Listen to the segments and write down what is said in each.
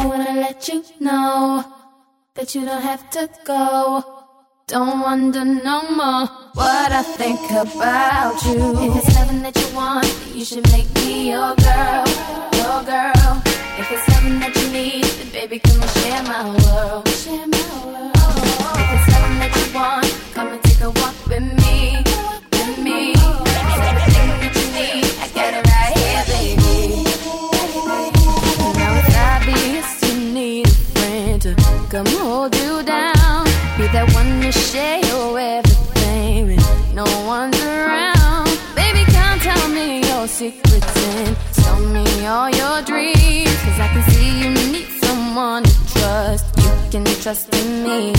wanna let you know that you don't have to go. Don't wonder no more what I think about you. If it's something that you want, you should make me your girl, your girl. If it's something that you need, then baby, come and share my world, share my world. If it's something that you want, come and take a walk with me, with me. It's everything that you need, I got it right here, baby. Now it's obvious you need a friend to come hold you down. Be that one to share your everything when no one's around. Baby, come tell me your secrets and tell me all your dreams. Cause I can see you need someone to trust. You can trust in me.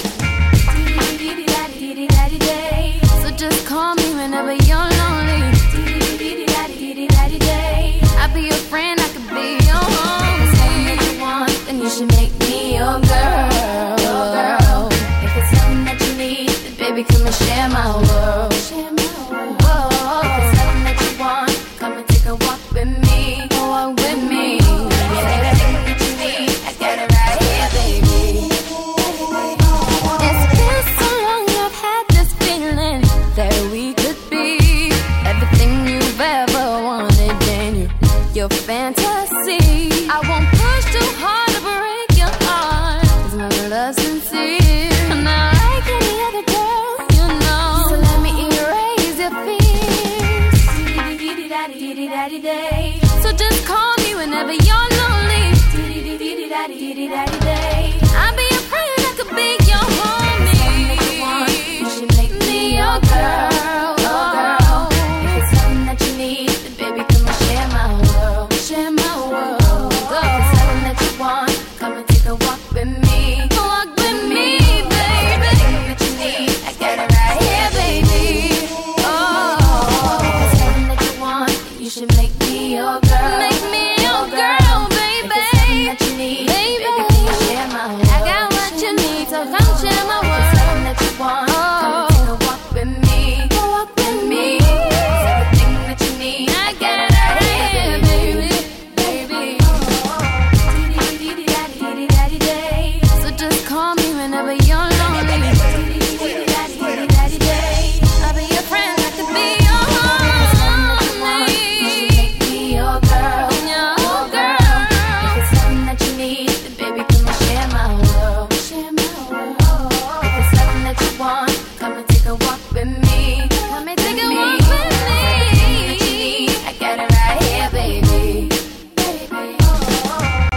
So just call me whenever you're lonely. I'll be your friend, I could be your home. If it's something that you want, then you should make me your girl, your girl. If it's something that you need, then baby, come and share my world, share my world. Whoa. If it's something that you want, come and take a walk with me, walk with me. Yeah, everything that you need, I got it right here, baby. It's been so long, I've had this feeling that we could be everything you've ever wanted in your fantasy. I won't push too hard to break your heart, cause my love's sincere. I'm not like any other girl, you know. So let me erase your fears. So just call me whenever you're lonely.